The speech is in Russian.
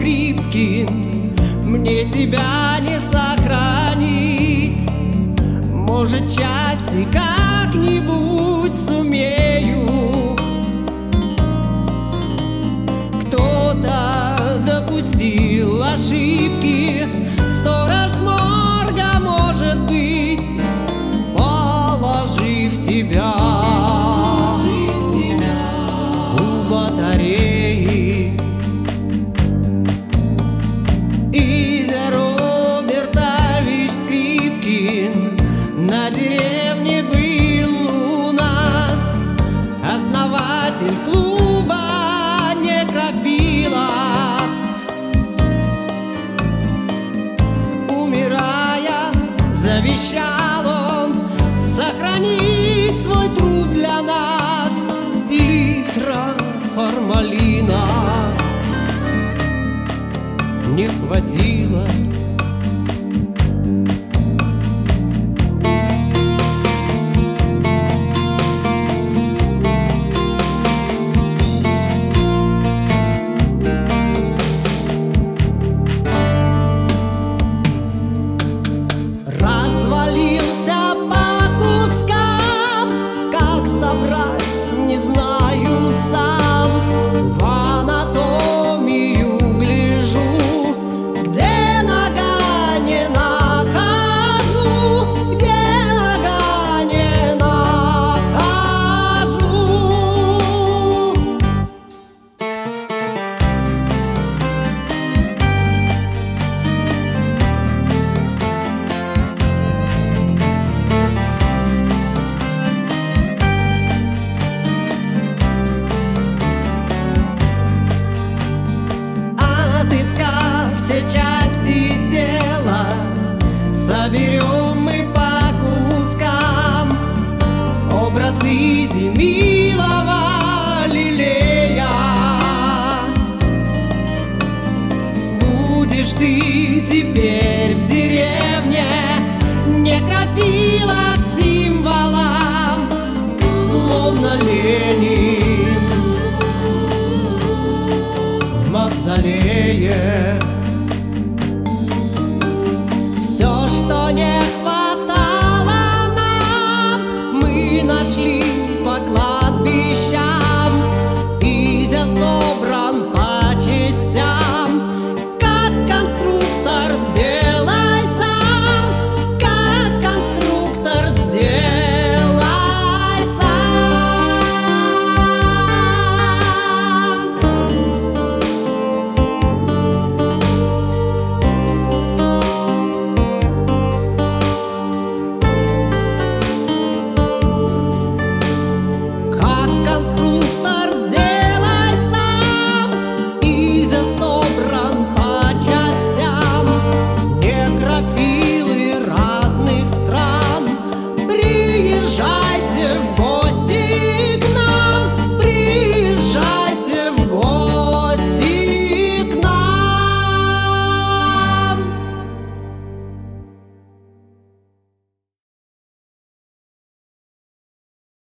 Скрипкин, мне тебя не сохранить. Может, части как-нибудь сумею. Кто-то допустил ошибки, сторож морга, может быть, положив тебя у батареи. Изя Робертович Скрипкин на деревне был у нас, основатель клуба некрофилов. Умирая, завещал он сохранить свой труп для нас. Литра формалина не хватило